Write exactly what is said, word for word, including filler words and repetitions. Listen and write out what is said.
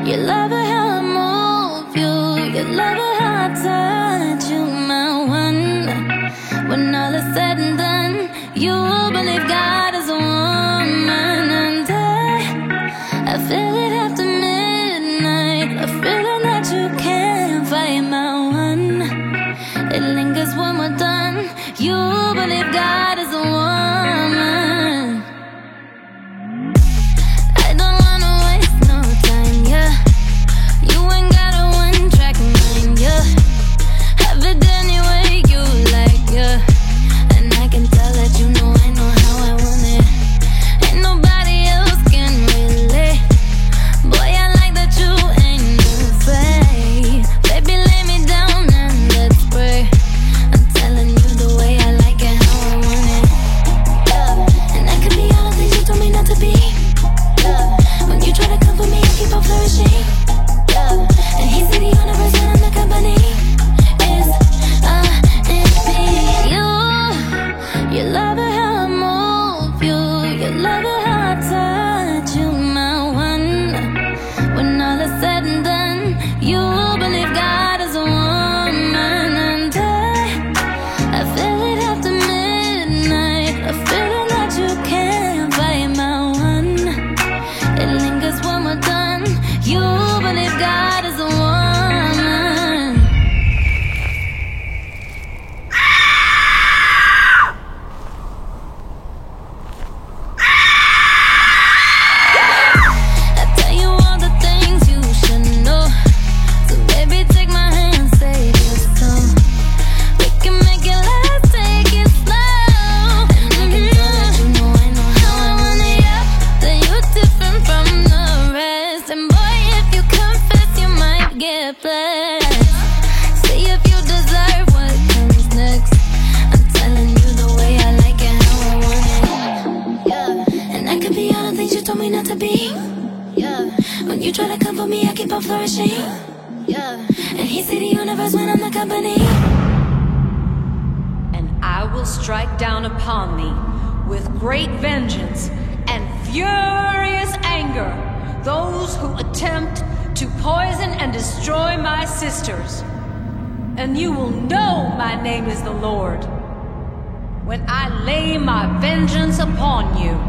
You love it how I move you. You love it how I touch you, my one. When all is said and done, you believe God is a woman. And I, I feel it after midnight, a feeling that you can't fight, my one. It lingers when we're done. You believe God is a woman. I don't wanna waste no time, yeah. You ain't got a one-track mind, yeah. Have it any way you like, yeah. And I can tell that you know I know how I want it. Ain't nobody else can relate. Boy, I like that you ain't afraid. Baby, lay me down and let's pray. I'm telling you the way I like it, how I want it, yeah. And I could be all the things you told me not to be, yeah. When you try to come for me, I keep on flourishing, yeah. And he said the universe when I'm the company is a and me. You, you love it how I move you. You love it how I touch you, my one. When all is said and done, you believe God is a woman. And I, I feel it after midnight, a feeling that you can't fight, my one. It lingers when we're done. You believe God is a woman. I tell you all the things you should know. So baby, take my hand, say this song. We can make it last, take it slow. And I can tell that you know I know how I want it, yeah. That you're different from the rest. And boy, if you confess, you might get blessed. See if you deserve what comes next. I'm telling you the way I like it, how I want it, yeah. And I could be all the things you told me not to be, yeah. When you try to come for me, I keep on flourishing, yeah. And he see the universe when I'm the company. And I will strike down upon thee with great vengeance and furious anger those who attempt to poison and destroy my sisters. And you will know my name is the Lord when I lay my vengeance upon you.